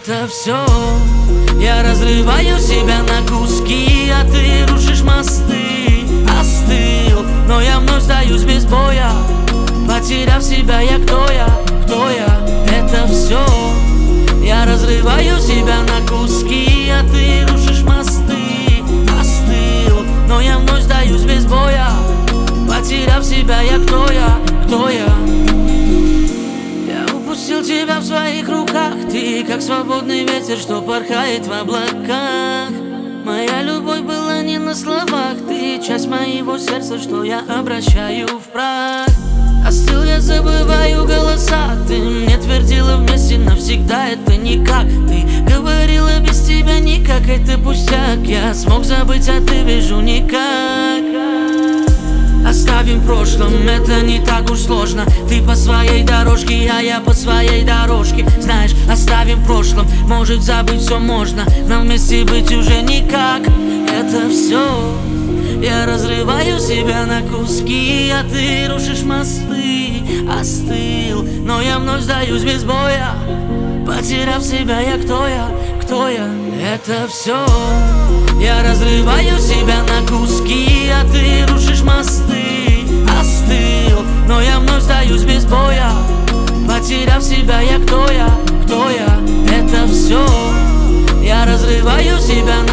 это все. Я разрываю себя на куски, а ты рушишь мосты. Остыл, но я вновь сдаюсь без боя. Потеряв себя, я кто я? Кто я? Это все. Я разрываю себя на куски, а ты рушишь мосты. Остыл, но я вновь сдаюсь без боя. Потеряв себя, я кто я? Кто я? Я упустил тебя в своих руках. Ты как свободный ветер, что порхает в облаках. Моя любовь была не на словах. Ты часть моего сердца, что я обращаю в прах. Остыл, я забываю голоса. Ты мне твердила вместе навсегда, это никак. Ты говорила без тебя никак, это пустяк. Я смог забыть, а ты вижу никак. Оставим в прошлом, это не так уж сложно. Ты по своей дорожке, а я по своей дорожке. Знаешь, оставим в прошлом, может забыть все можно, но вместе быть уже никак. Это все. Я разрываю себя на куски, а ты рушишь мосты. Остыл, но я вновь сдаюсь без боя. Потеряв себя, я кто я? Кто я? Это все. Я разрываю себя на куски, а ты рушишь мосты. Остыл, но я вновь сдаюсь без боя. Потеряв себя, я кто я? Кто я? Это все. Я разрываю себя